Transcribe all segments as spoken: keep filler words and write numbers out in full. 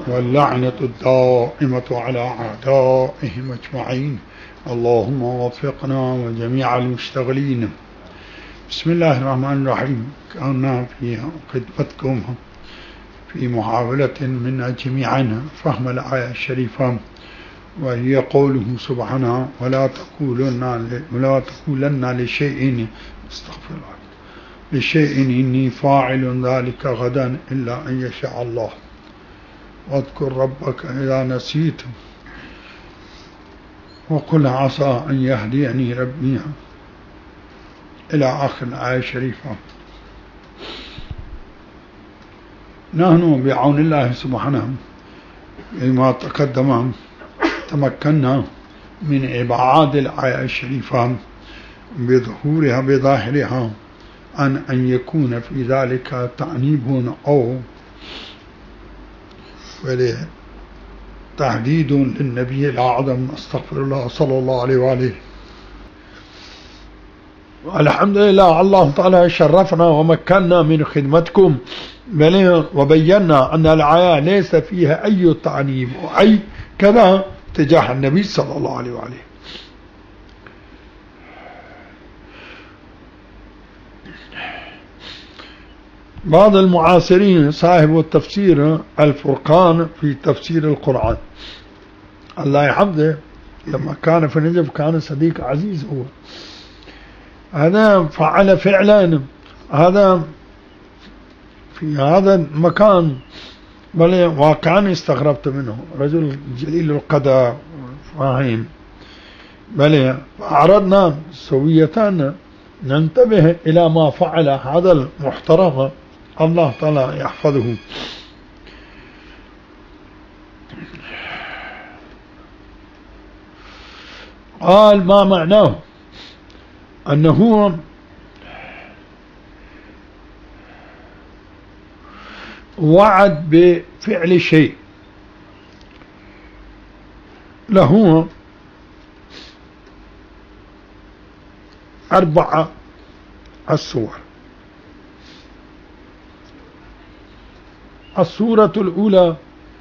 واللعنة الدائمة على أعدائهم أجمعين. اللهم وفقنا وجميع المشتغلين. بسم الله الرحمن الرحيم. كنا في خدمتكم في محاولة منا جميعا فهم الآية الشريفة، وهي قوله سبحانه: ولا تقولن ولا تقولن لشيء استغفر الله لشيء إني فاعل ذلك غدا إلا أن يشاء الله، واذكر ربك إذا نسيت، وقل عسى أن يهديني ربي، إلى آخر الآية الشريفة. نحن بعون الله سبحانه بما تقدم تمكنا من إبعاد الآية الشريفة بظهورها بظاهرها عن أن يكون في ذلك تعنيب أو تهديد للنبي الأعظم استغفر الله صلى الله عليه وآله. والحمد لله، الله تعالى شرفنا ومكننا من خدمتكم، وبينا أن الآية ليس فيها أي تعنيب وأي كذا تجاه النبي صلى الله عليه وآله. بعض المعاصرين صاحب التفسير الفرقان في تفسير القرآن الله يحفظه، لما كان في نجف كان صديق عزيز، هو هذا فعل فعلا هذا في هذا المكان، بل واقعا استغربت منه، رجل جليل القدر فاهم، بل أردنا سوية ننتبه إلى ما فعل هذا المحترم، الله تعالى يحفظه. قال: ما معناه؟ أنه وعد بفعل شيء له أربعة الصور. الصورة الأولى: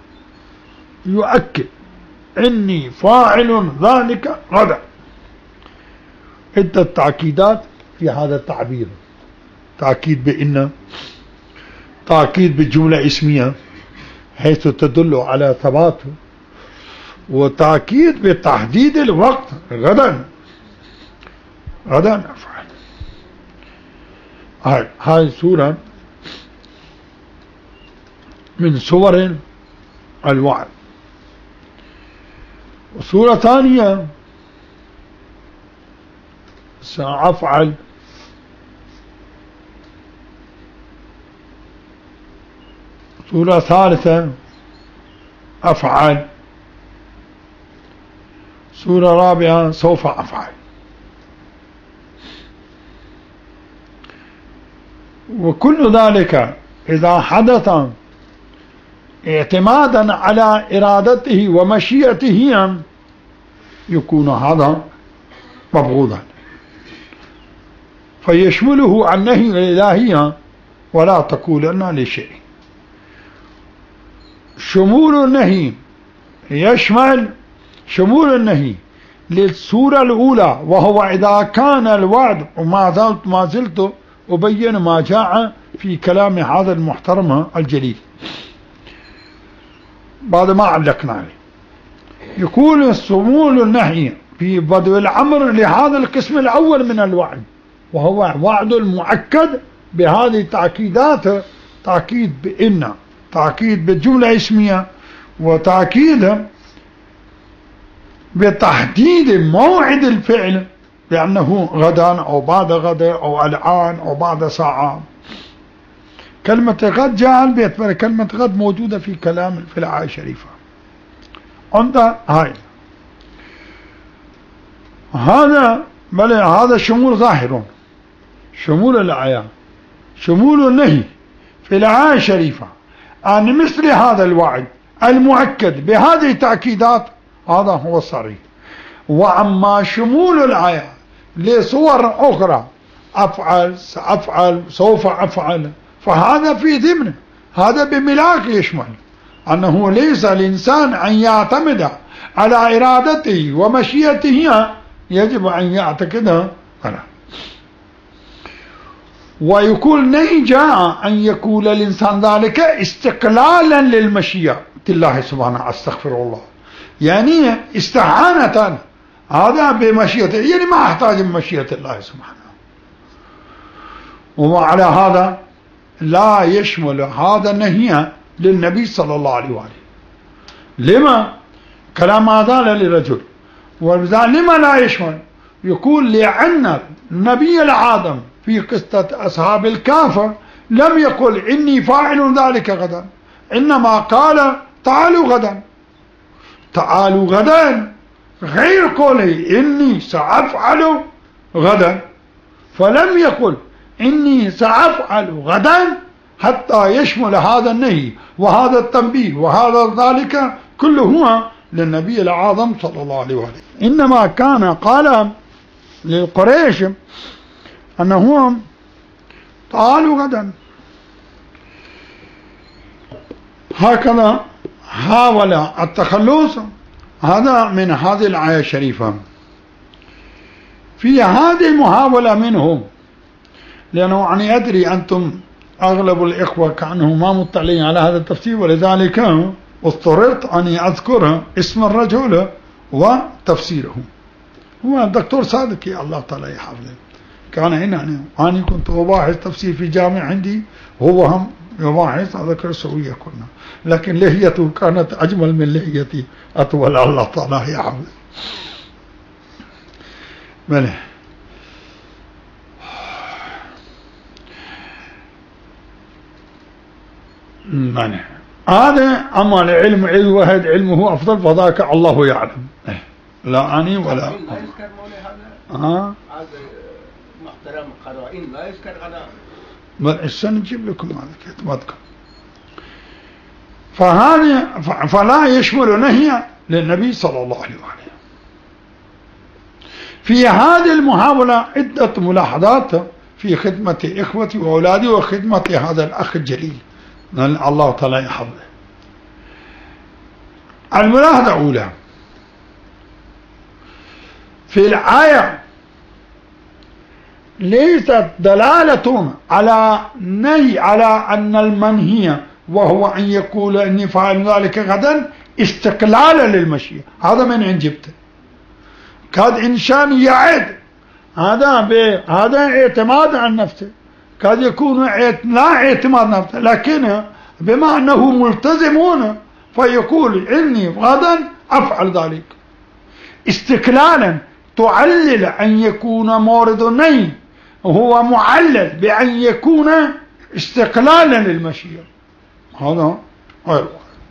يؤكد إني فاعل ذلك غدا. عدة تأكيدات في هذا التعبير: تأكيد بإن، تأكيد بالجملة اسمية حيث تدل على ثباته، وتأكيد بتحديد الوقت غدا غدا أفعل. هاي هاي صورة من صور الوعد. وصورة ثانية: سأفعل. صورة ثالثة: أفعل. صورة رابعة: سوف أفعل. وكل ذلك إذا حدث اعتمادا على إرادته ومشيئته يكون هذا مبغوضا، فيشمله النهي الإلهي: ولا تقولن لشيء. شمول النهي يشمل شمول النهي للصورة الأولى، وهو إذا كان الوعد، وما زلت ما زلت أبين ما جاء في كلام هذا المحترم الجليل بعد ما علقنا عليه. يكون شمول النهي في بدء الأمر لهذا القسم الأول من الوعد، وهو وعد المؤكد بهذه التأكيدات: تأكيد بإن، تأكيد بالجملة اسمية، وتأكيد بتحديد موعد الفعل بأنه غدا أو بعد غدا أو الآن أو بعد ساعة. كلمة غد جاء البيت، كلمة غد موجودة في كلام في الآية الشريفة. عند هاي هذا بل هذا شمول ظاهر، شمول الآية، شمول النهي في الآية الشريفة عن مثل هذا الوعد المؤكد بهذه التأكيدات، هذا هو الصريح. وأما شمول الآية لصور أخرى: أفعل، سأفعل، سوف أفعل، فهذا في ضمن، هذا بملاك يشمل، أنه ليس الإنسان أن يعتمد على إرادته ومشيئته، يجب أن يعتقدها. ويقول نهي جاء أن يقول الإنسان ذلك استقلالا للمشيئة الله سبحانه، أستغفر الله، يعني استعانة هذا بمشيئته، يعني ما أحتاج من مشيئة الله سبحانه. وعلى هذا لا يشمل هذا النهي للنبي صلى الله عليه وآله. لما كلام هذا للرجل، ولذلك لما لا يشمل؟ يقول لأن النبي العظيم في قصة أصحاب الكهف لم يقل إني فاعل ذلك غدا، إنما قال تعالوا غدا. تعالوا غدا غير قوله إني سأفعل غدا، فلم يقل إني سأفعل غدا حتى يشمل هذا النهي وهذا التنبيه وهذا ذلك كله هو للنبي العظيم صلى الله عليه وسلم. إنما كان قال للقريش أنهم تعالوا غدا. هكذا حاول التخلص هذا من هذه الآية الشريفة. في هذه المحاولة منهم، لأنه أنا أدري أنتم أغلب الإخوة كأنهم ما مطلعين على هذا التفسير، ولذلك اضطررت أن أذكر اسم الرجل وتفسيره. هو الدكتور صادق الله تعالى يحفظه، كان هنا أنا كنت أباحث تفسير في جامعة عندي، هو هم يباحث أذكر سوية كنا، لكن لحيته كانت أجمل من لحيتي أطول، الله تعالى يحفظه. بله مانع هذا. أما العلم علم واحد علمه أفضل فذاك الله يعلم، لا أني ولا لا يذكر مولى هذا. آه هذا محترم قرائن لا يذكر غدا. بل السنة نجيب لكم هذا كتبتكم. فهذا فلا يشمل نهي للنبي صلى الله عليه وسلم. في هذه المحاولة عدة ملاحظات في خدمة إخوتي وأولادي وخدمة هذا الأخ الجليل الله تعالى يحفظه. الملاحظة الأولى في الآية ليست دلالة على نهي على أن المنهي وهو أن يقول إني فاعل ذلك غدا استقلالا للمشيئة، هذا من عند جبته. كاد إنسان يعد هذا هذا اعتماد على نفسه، قد يكون لا اعتماد نفسه، لكن بما أنه ملتزمون فيقول إني غدا أفعل ذلك استقلالا. تعلل أن يكون مورد النهي هو معلل بأن يكون استقلالا للمشيئة، هذا غير.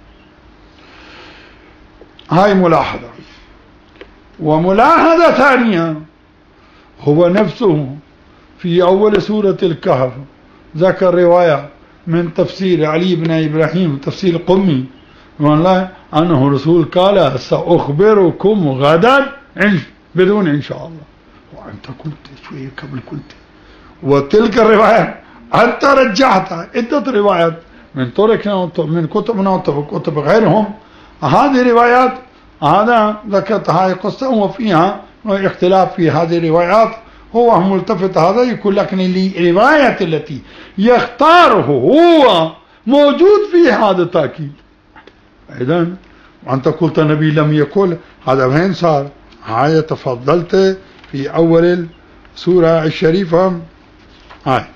هاي ملاحظة. وملاحظة ثانية هو نفسه في أول سورة الكهف ذكر رواية من تفسير علي بن إبراهيم تفسير قمي، والله أنه رسول قال سأخبركم غدا بدون إن شاء الله، وأنت قلت شوية قبل قلت. وتلك الرواية أنت رجعتها عدة روايات من طرقنا من كتبنا وكتب غيرهم، هذه روايات هذا ذكرت هذه القصة وفيها اختلاف في هذه الروايات. هو ملتفت هذا يقول لك الرواية التي يختاره هو موجود في هذا التأكيد. إذن وأنت قلت النبي لم يقل، هذا وين صار؟ هاي تفضلت في أول السورة الشريفة هاي.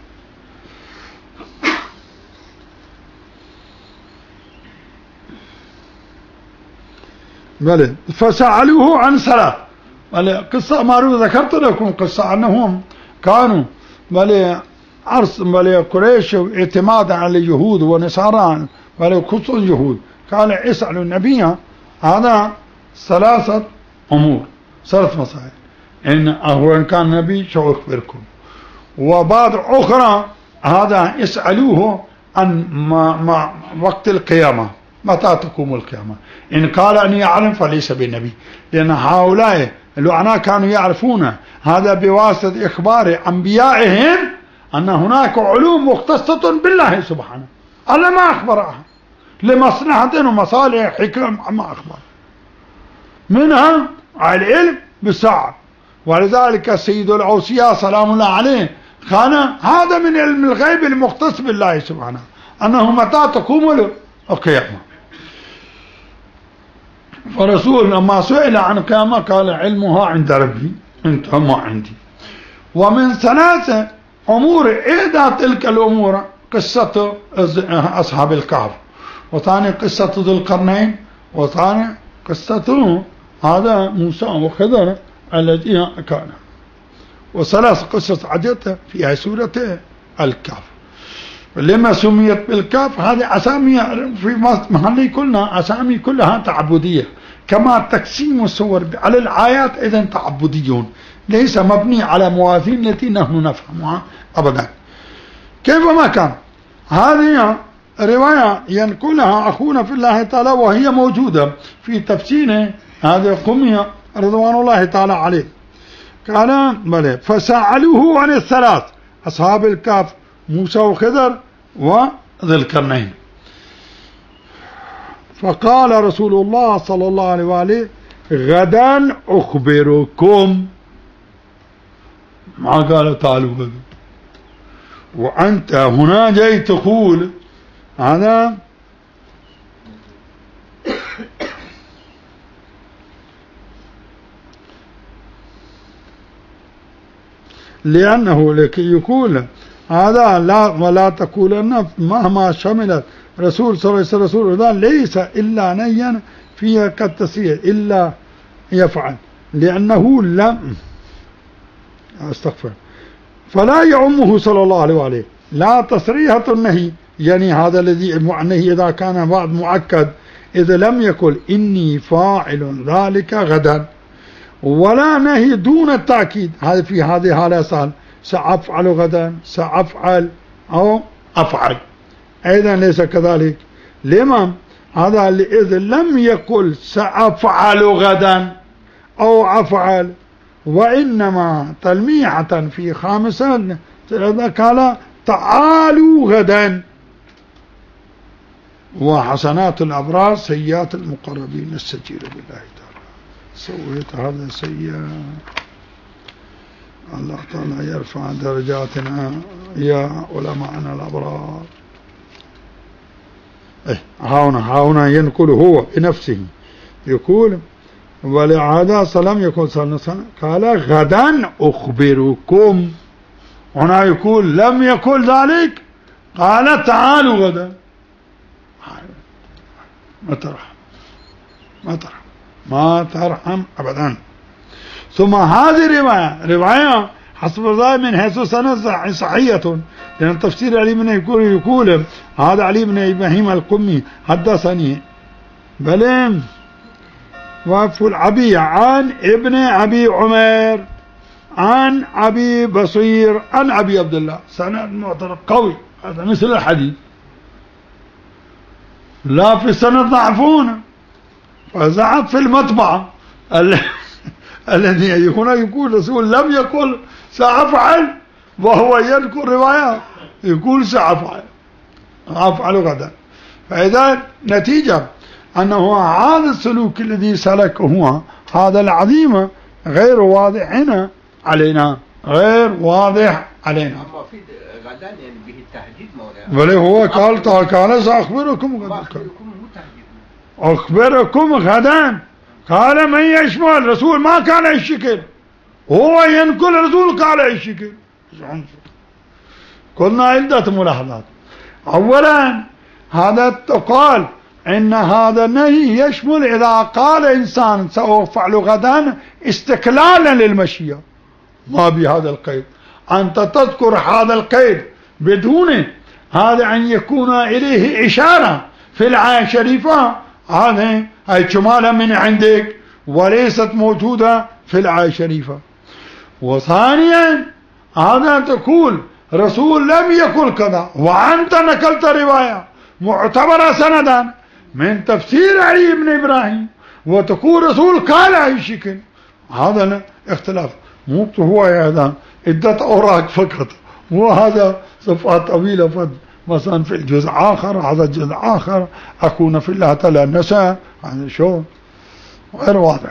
بله فسألوه عن صلاة. بله قصة معروفة ذكرت لكم قصة أنهم كانوا بله عرس بله قريش اعتمادا على اليهود ونصارى بله خصوصا اليهود، قال اسألوا النبي هذا ثلاثة أمور ثلاث مسائل، إن هو إن كان نبي شو أخبركم، وبعض أخرى هذا اسألوه عن ما ما وقت القيامة متى تقوم القيامة، إن قال أن يعلم فليس بالنبي، لأن هؤلاء اللعناء كانوا يعرفون هذا بواسطة إخبار أنبيائهم أن هناك علوم مختصة بالله سبحانه، الله ما أخبرها، لمصلحة ومصالح حكم ما أخبر منها العلم بالساعة. ولذلك السيد الأوصياء سلام الله عليه كان هذا من علم الغيب المختص بالله سبحانه أنه متى تقوم القيامة. فرسول لما سئل عن القيامة قال علمها عند ربي انتهى ما عندي. ومن ثلاثة أمور إحدى تلك الأمور قصة أصحاب الكهف، وثاني قصة ذو القرنين، وثاني قصة هذا موسى وخضر الذي كان، وثلاث قصص عدتها في سورة الكهف. لما سميت بالكهف هذه أسامي في محلي كلنا أسامي كلها تعبدية، كما تقسيم الصور على الآيات إذن تعبديون ليس مبني على موازين التي نحن نفهمها أبدا. كيفما كان هذه رواية ينقلها أخونا في الله تعالى وهي موجودة في تفسير هذا قمي رضوان الله تعالى عليه. قال بلى فسألوه عن الثلاث أصحاب الكهف موسى وخضر وذي القرنين، فقال رسول الله صلى الله عليه وآله غدا أخبركم، ما قال تعالوا غدا. وأنت هنا جاي تقول هذا لأنه لكي يقول هذا لا ولا تقولن مهما شملت رسول صلى الله عليه وسلم رسول الله ليس إلا نيا فيها كالتسير إلا يفعل، لأنه لم أستغفر فلا يعمه صلى الله عليه وآله لا تصريحة النهي، يعني هذا الذي النهي إذا كان بعد مؤكد إذا لم يقل إني فاعل ذلك غدا، ولا نهي دون التأكيد هذا في هذه الحالة سهل سأفعل غدا سأفعل أو أفعل، أيضا ليس كذلك. لما هذا إذا لم يقل سأفعل غدا أو أفعل وإنما تلميحة في خامسة قال تعالوا غدا وحسنات الأبرار سيئات المقربين السجير بالله تعالى. سويت هذا سيئا الله تعالى يرفع درجاتنا يا علماءنا الأبرار. إيه هنا هنا ينقل هو بنفسه يقول ولهذا سلام يقول صلى الله عليه وسلم قال غدا أخبركم، هنا يقول لم يقل ذلك قال تعالوا غدا. ما ترحم ما ترحم ما ترحم أبدا. ثم هذه رواية رواية حسب ذلك من حيث سنة صحية، لأن تفسير علي بن يقول يقول هذا علي بن إبراهيم القمي حدثني بل وفو العبي عن ابن أبي عمر عن أبي بصير عن أبي عبد الله، سند معترف قوي هذا مثل الحديث لا في السند ضعفون، فزعت في المطبعة الذي هنا يقول رسول لم يقل سأفعل وهو يذكر رواية يقول سأفعل أفعل غدا. فإذا نتيجة أنه هذا السلوك الذي سلكه هذا العظيم غير واضح هنا علينا غير واضح علينا. أما في غدا يعني به التهديد مولانا، بل هو قال قال سأخبركم غدا أخبركم غدا قال من يشمل الرسول ما كان الشكل هو ينقل الرسول قال الشكل. قلنا عدة ملاحظات. أولا هذا قال إن هذا النهي يشمل إذا قال إنسان سأفعل غدا استقلالا للمشيئة ما بهذا القيد، أنت تذكر هذا القيد بدون هذا أن يكون إليه إشارة في الآية الشريفة هذه أي شمالة من عندك وليست موجودة في الآية الشريفة. وثانيا هذا تقول رسول لم يقل كذا وأنت نقلت رواية معتبرة سندا من تفسير علي بن إبراهيم وتقول رسول قال أي شكل، هذا اختلاف مو هو هذا عدة أوراق فقط، مو هذا صفحات طويلة مثلا في الجزء آخر، هذا الجزء آخر أكون في الله تلنسا، هذا شو غير واضح.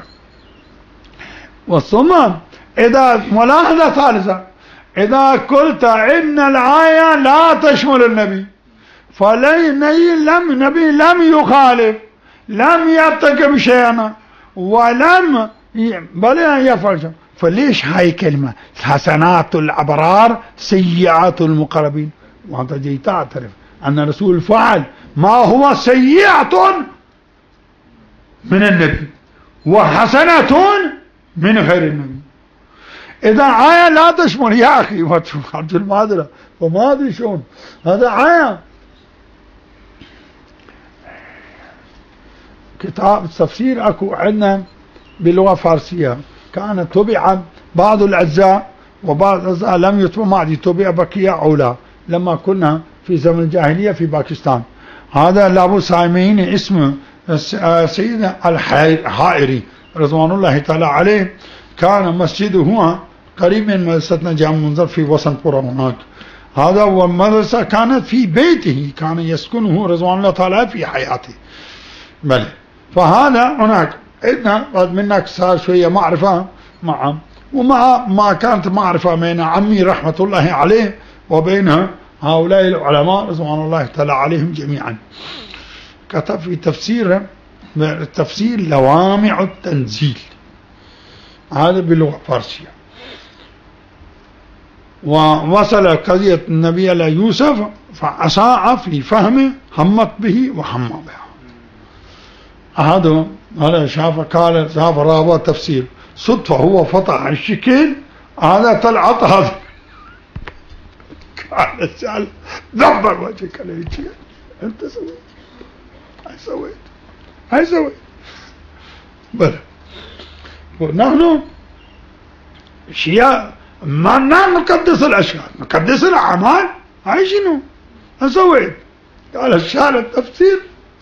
والثم إذا ملاحظة ثالثة، إذا قلت إن الآية لا تشمل النبي، فالنبي لم النبي لم يخالف، لم يرتكب شيئا، ولم بل يفعل شيئا، فليش هاي كلمة حسنات الأبرار سيئات المقربين؟ وأنت جاي تعترف أن الرسول فعل ما هو سيئة من النبي وحسنة من غير النبي. إذا آية لا تشمل يا أخي ما تشوف عبد المادرة وما أدري شلون هذا آية. كتاب تفسير أكو عندنا باللغة الفارسية كانت طبع بعض الأجزاء وبعض الأجزاء لم يطبع، ما عاد طبع بقية أولى لما كنا في زمن الجاهلية في باكستان. هذا لابو سايمين اسمه سيدنا الحائري رضوان الله تعالى عليه، كان مسجده هو قريب من مدرستنا جامع منذر في وسنطورة هناك. هذا والمدرسة كانت في بيته، كان يسكنه رضوان الله تعالى في حياته. بل فهذا هناك عندنا بعد منك صار شوية معرفة معه، ومع ما كانت معرفة بين عمي رحمة الله عليه وبين هؤلاء العلماء رضوان الله تعالى عليهم جميعا. كتب في تفسير تفسير لوامع التنزيل، هذا باللغة الفارسية. ووصل قضية النبي إلى يوسف فأساء في فهمه، همت به وهم بها. هذا هذا شاف قال شاف رابع تفسير صدفة هو فتح الشكل، هذا طلعت هذا قال السؤال دبر وجهك ليش انت سويت هاي سويت هاي سويت بلى. ونحن اشياء ما نقدس الاشياء، نقدس الاعمال. هاي شنو سويت؟ قال الشارع التفسير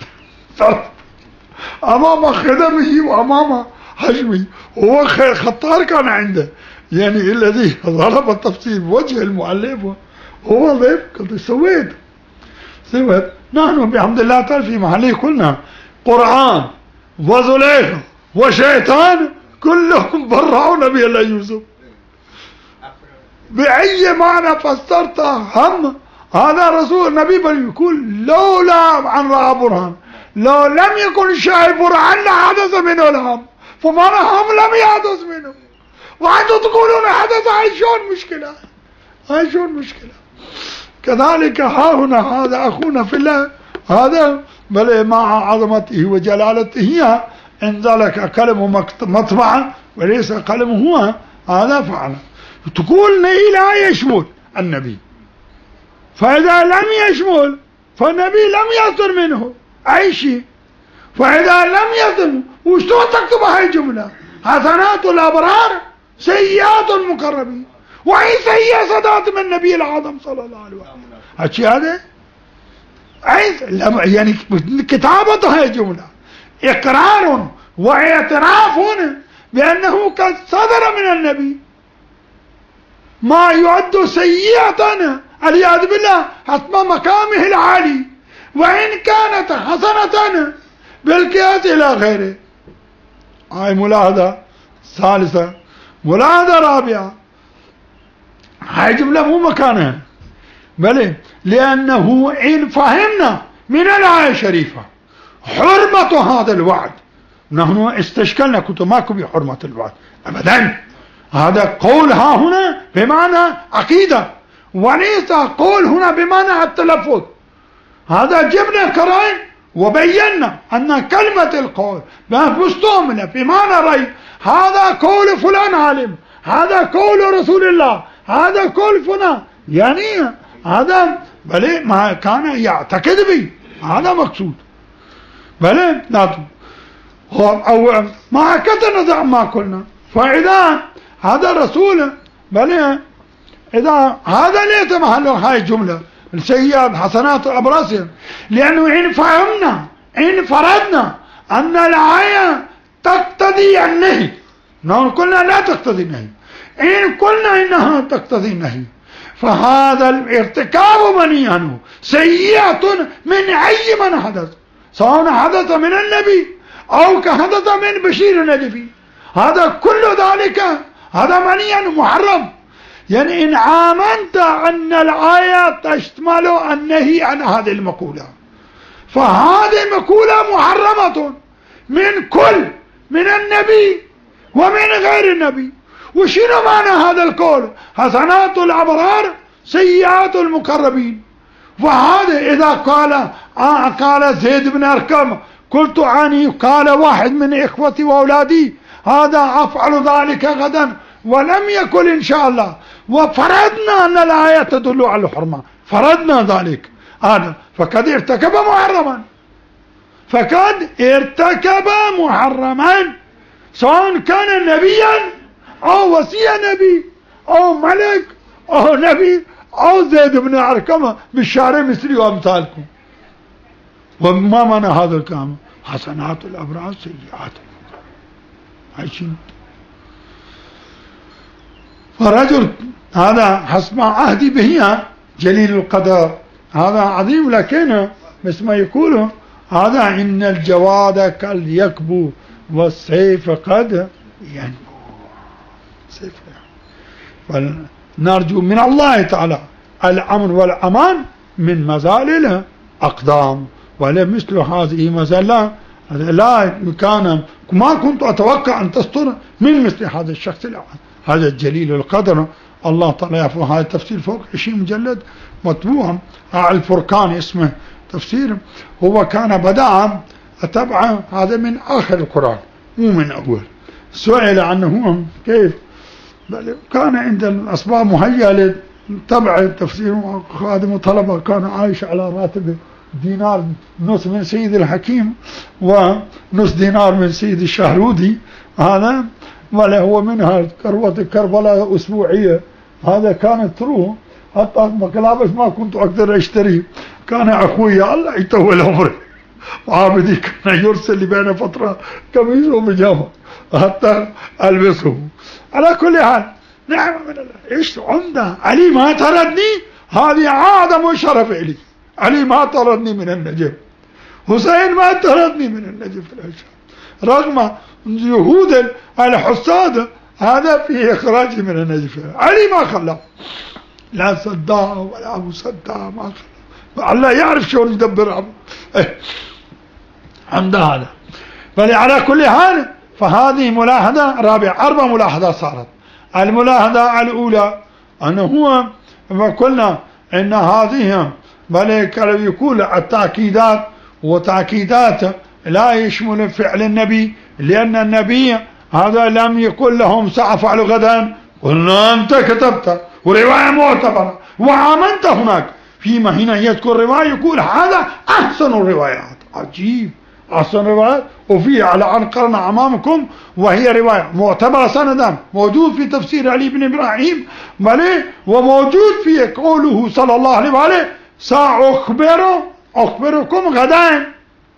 امام خدمه وامام حجمه، هو خطار كان عنده يعني الذي ضرب التفسير بوجه المؤلف هو ضيف. قلت سويت سويت نحن بحمد الله تعالى في محله كلنا قرآن وزليخة وشيطان كلهم برعوا نبي الله يوسف بأي معنى فسرتها. هم هذا رسول النبي بل يقول لولا عن رأى برهان، لو لم يكن شايف برهان لحدث منه الهم، فمعنى هم لم يحدث منه، وأنتم تقولون حدث. هاي شلون مشكلة؟ هاي شلون مشكلة؟ كذلك ها هنا هذا أخونا في الله هذا بل مع عظمته وجلالته انزلك كلمه مطبعا وليس كلمه هو، هذا فعلا تقول لا يشمل النبي، فإذا لم يشمل فالنبي لم يصدر منه أي شيء. فإذا لم يصدر وشلون تكتب هاي الجملة؟ حسنات الأبرار سيئات المقربين، وأي سيئة صدرت من النبي العظم صلى الله عليه وسلم. هالشيء هذا يعني كتابة هاي الجملة إقرار واعتراف بأنه قد صدر من النبي ما يعد سيئة العياذ بالله حسب مقامه العالي، وإن كانت حسنة بالقياس إلى غيره. هاي ملاحظة ثالثة. ملاحظة رابعة، هاي جملة مو مكانها، بل لأنه إن فهمنا من الآية الشريفة حرمة هذا الوعد، نحن استشكلنا كنت ماكو بحرمة الوعد أبدا. هذا قول ها هنا بمعنى عقيدة، وليس قول هنا بمعنى التلفظ. هذا جبنا قرائن وبينا أن كلمة القول مستعملة بمعنى رأي، هذا قول فلان عالم، هذا قول رسول الله، هذا قول فلان، يعني هذا بل ما كان يعتقد به، هذا مقصود. بل لا أو ما كتنزع ما قلنا. فإذا هذا الرسول بل إذا هذا ليس محله هاي الجملة السيئات حسنات الأبرار، لأنه إن فهمنا إن فرضنا أن الآية تقتضي النهي، نحن قلنا لا تقتضي النهي، إن قلنا إنها تقتضي النهي فهذا الارتكاب منهي عنه سيئة من أي من حدث، سواء حدث من النبي أو كحدث من بشير النبي، هذا كل ذلك هذا منهي عنه محرم. يعني إن آمنت أن الآية تشمل النهي عن هذه المقولة، فهذه المقولة محرمة من كل من النبي ومن غير النبي. وشنو معنى هذا القول؟ حسنات الأبرار سيئات المقربين. وهذا إذا قال آه قال زيد بن أرقم قلت عني، قال واحد من إخوتي وأولادي هذا أفعل ذلك غدا ولم يقل إن شاء الله، وفرضنا أن الآية تدل على الحرمة، فرضنا ذلك هذا، فقد ارتكب محرما، فقد ارتكب محرما، سواء كان نبيا أو وصي نبي أو ملك أو نبي أو زيد بن أرقم بالشارع مثلي وأمثالكم. وما معنى هذا الكلام؟ حسنات الأبرار سيئات عايشين. فرجل هذا حسب عهدي به جليل القدر، هذا عظيم، لكن مثل ما يقولوا هذا إن الجواد كاليكبو والسيف قد ينبو. سيف يعني. فنرجو من الله تعالى الأمن والأمان من مزال الأقدام، ولمثل هذه مزلة لا كان ما كنت أتوقع أن تصدر من مثل هذا الشخص هذا الجليل القدر. الله تعالى يعفو. هذا التفسير فوق عشرين مجلد مطبوع على الفرقان اسمه تفسير. هو كان بدأ أتبع هذا من آخر القرآن مو من أول. سئل عنه كيف، بل كان عند الأسباب مهيئة لتبع التفسير. خادم طلبة كان عايش على راتب دينار نص من سيد الحكيم ونص دينار من سيد الشهرودي هذا، ولا هو منها كروة كربلاء أسبوعية. هذا كانت تروح حتى مقلابس ما كنت أقدر أشتري. كان أخوي الله يطول عمره وعابدي كان يرسل لي بين فترة قميص وبيجامة حتى ألبسه. على كل حال نعم من الله. إيش عمده علي ما طردني، هذه أعظم شرف إلي. علي ما طردني من النجف، حسين ما طردني من النجف الأشهر، رغم جهود الحصاد هذا في إخراجي من النجف. علي ما خلاه، لا صداه ولا أبو صداه ما خلاه. الله يعرف شلون يدبر عمه إيه. عند هذا. فعلى كل حال فهذه ملاحظة رابعة. أربع ملاحظات صارت. الملاحظة الأولى أنه هو قلنا إن هذه بل يقول التأكيدات، وتأكيدات لا يشمل فعل النبي، لأن النبي هذا لم يقل لهم سأفعل غدا، قلنا أنت كتبت ورواية معتبرة وآمنت هناك. فيما هنا يذكر رواية يقول هذا أحسن الروايات. عجيب، أحسن الروايات. وفي على أن قرنا أمامكم وهي رواية معتبرة سندا، موجود في تفسير علي بن إبراهيم بل وموجود في قوله صلى الله عليه وآله سأخبر أخبركم غدا.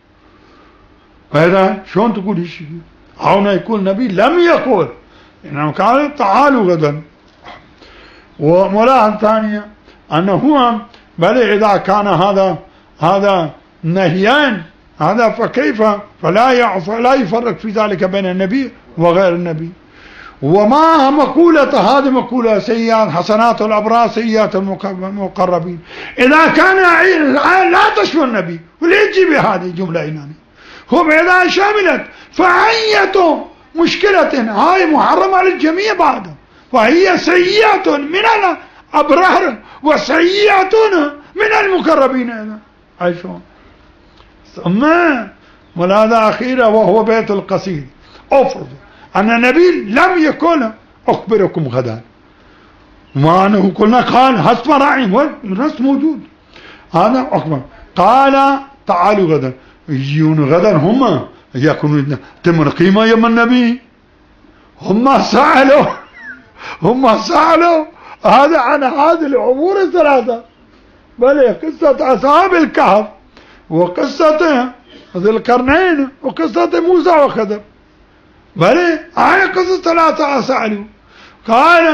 هذا شلون تقول هالشيء؟ هنا يقول النبي لم يقول، إنما قال تعالوا غدا. وملاحظة ثانية أنه هو بل إذا كان هذا هذا نهيان هذا فكيف فلا فلا يفرق في ذلك بين النبي وغير النبي. وما مقولة هذه مقولة سيئات حسنات الأبرار سيئات المقربين. إذا كان لا تشمل النبي وليه تجيب هذه الجملة إلاني؟ هم إذا شملت فأية مشكلة هاي محرمة للجميع بعد، فهي سيئة من الأبرار وسيئة من المقربين. هذا عايشون. ثم ملاحظة أخيرة وهو بيت القصيد. أفرض أن النبي لم يقل أخبركم غدا، ما أنه قلنا قال حسب رأيهم والنص موجود. هذا أخبر قال تعالوا غدا، يجون غدا هم يكونون تمر قيمة يوم النبي. هم سألوا هم سألوا هذا عن هذه الأمور الثلاثة، بل قصة أصحاب الكهف وقصة ذي القرنين وقصة موسى وخضر، بل هاي قصة ثلاثة سألوا. قال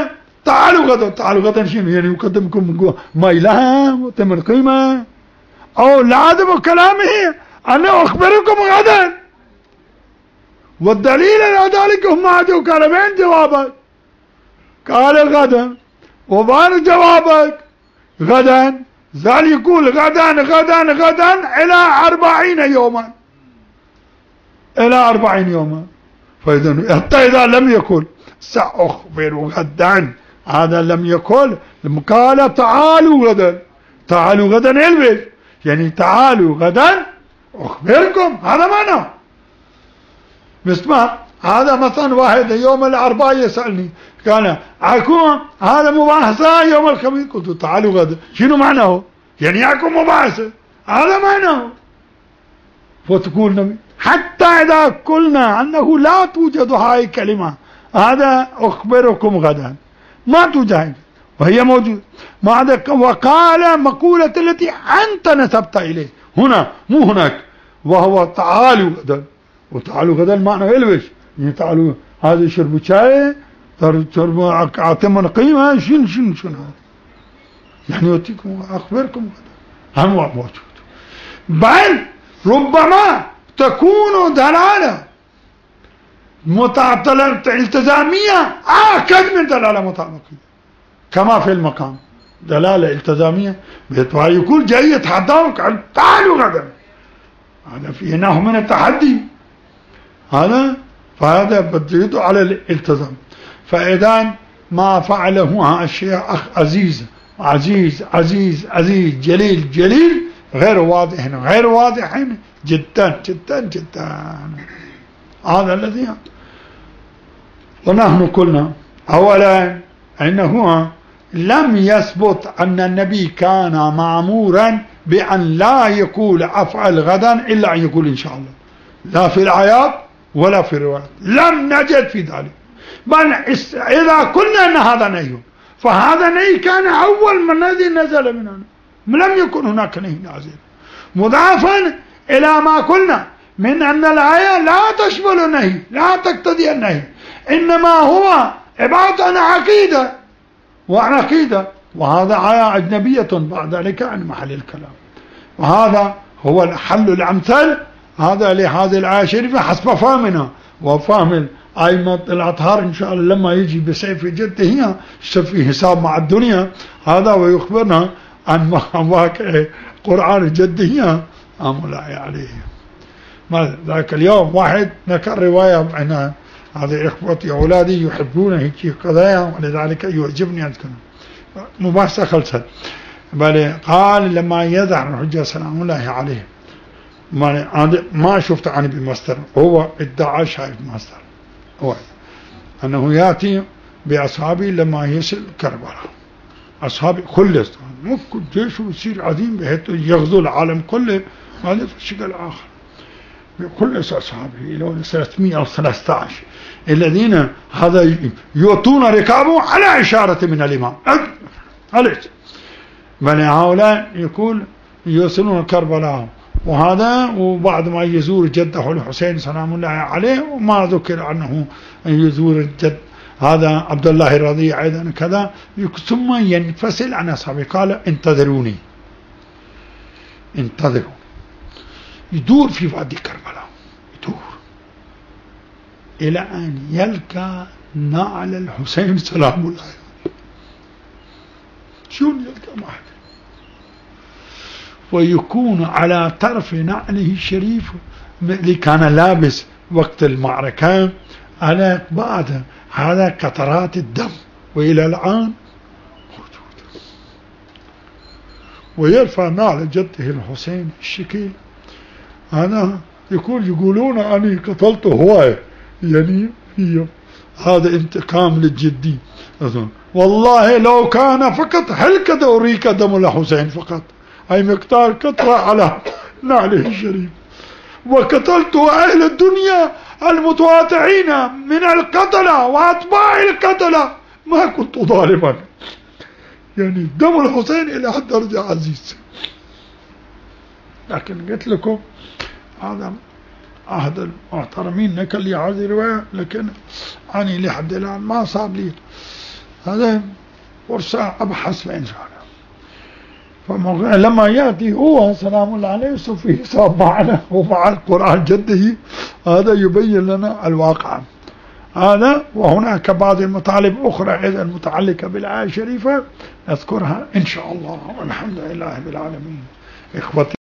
تعالوا غدا. تعالوا غدا شنو يعني؟ يقدمكم ميلهم وتمر قيمة أو لازم كلامه أنا أخبركم غدا. والدليل على ذلك هم عدوا قال وين جوابك؟ قال غدا. وبان جوابك غدا. زال يقول غدا غدا غدا إلى أربعين يوما، إلى أربعين يوما. فإذا حتى إذا لم يقل سأخبر غدا، هذا لم يقل، قال تعالوا غدا. تعالوا غدا البس يعني تعالوا غدا أخبركم، هذا معنى. اسمع، هذا مثلا واحد يوم الأربعاء يسألني كان عكون هذا مباحثة يوم الخميس، قلت تعالوا غدا. شنو معناه؟ يعني يكون مباحثة، هذا معناه. فتقول نبي حتى إذا قلنا أنه لا توجد هاي الكلمة هذا أخبركم غدا، ما توجد وهي موجود. وقال مقولة التي أنت نسبت إليه هنا مو هناك، وهو تعالوا غدا. وتعالوا غدا معنى إلوش يعني تعالوا هذا شربوا شاي شربوا أعطيهم قيمة شن شن شن هذا يعني يعطيكم أخبركم غدا، هم موجود. بل ربما تكون دلالة متعطلة التزامية أكد من دلالة مطابقية كما في المقام. دلالة التزامية يقول جاي يتحداك عن تعالوا غدا، هذا فيه نوع من التحدي هذا، فهذا بديته على الالتزام. فإذا ما فعله الشيخ عزيز عزيز عزيز عزيز جليل جليل غير واضح غير واضح جدا جدا جدا. هذا الذي ونحن قلنا أولا أنه لم يثبت أن النبي كان مأمورا بأن لا يقول أفعل غدا إلا أن يقول إن شاء الله، لا في الآيات ولا في الروايات لم نجد في ذلك. بل إذا قلنا أن هذا نهي فهذا نهي كان أول من الذي نزل منه، لم يكن هناك نهي نازل مضافا إلى ما قلنا من أن الآية لا تشمل النهي لا تقتضي النهي، إنما هو عبارة عن عقيدة وعن عقيدة، وهذا آية أجنبية بعد ذلك عن محل الكلام. وهذا هو الحل الأمثل هذا لهذه الآية الشريفة حسب فهمنا وفهم أئمة الأطهار إن شاء الله لما يجي بسيف جده هي في حساب مع الدنيا هذا ويخبرنا عن واقع قرآن جده أملاء عليه. ما ذاك اليوم واحد ذكر رواية عن هذه إخوتي أولادي يحبون هيك قضايا ولذلك يعجبني أذكر مباحثة خلصت. بل قال لما يظهر الحجة سلام الله عليه ما ما شفت عني بمصدر، هو ادعى شايف مصدر هو أنه يأتي بأصحابه لما يصل كربلاء، أصحابي كله ممكن جيشه يصير عظيم بحيث يغزو العالم كله، هذا في الشكل الآخر بكل أصحابه إلى ثلاثمئة أو ثلاثة عشر الذين هذا يعطون ركابه على إشارة من الإمام عليك. بل هؤلاء يقول يوصلون كربلاء وهذا، وبعد ما يزور جده الحسين سلام الله عليه وما ذكر أنه يزور الجد هذا عبد الله الرضيع أيضا كذا، ثم ينفصل عن أصحابه قال انتظروني انتظروا، يدور في وادي كربلاء يدور إلى أن يلقى نعل الحسين سلام الله عليه. شون يلقى معه ويكون على طرف نعله الشريف اللي كان لابس وقت المعركة على بعد هذا قطرات الدم وإلى الآن موجود، ويرفع نعل جده الحسين الشكيل هذا يقول يقولون أني قتلته هواية يعني هي هذا انتقام للجدي. والله لو كان فقط هلكة أريك دم الحسين فقط أي مقدار قطرة على نعله الشريف، وقتلت أهل الدنيا المتواطعين من القتلة وأتباع القتلة ما كنت ظالما. يعني دم الحسين إلى حد درجة عزيز. لكن قلت لكم هذا أحد المحترمين نكل لي هذه الرواية، لكن أنا لحد الآن ما صار لي هذا فرصة أبحث إن شاء الله. فلما يأتي هو سلام الله عليه في حساب معنا ومع القرآن جده، هذا يبين لنا الواقع هذا. وهناك بعض المطالب أخرى أيضا متعلقة بالآية الشريفة نذكرها إن شاء الله، والحمد لله رب العالمين. إخوتي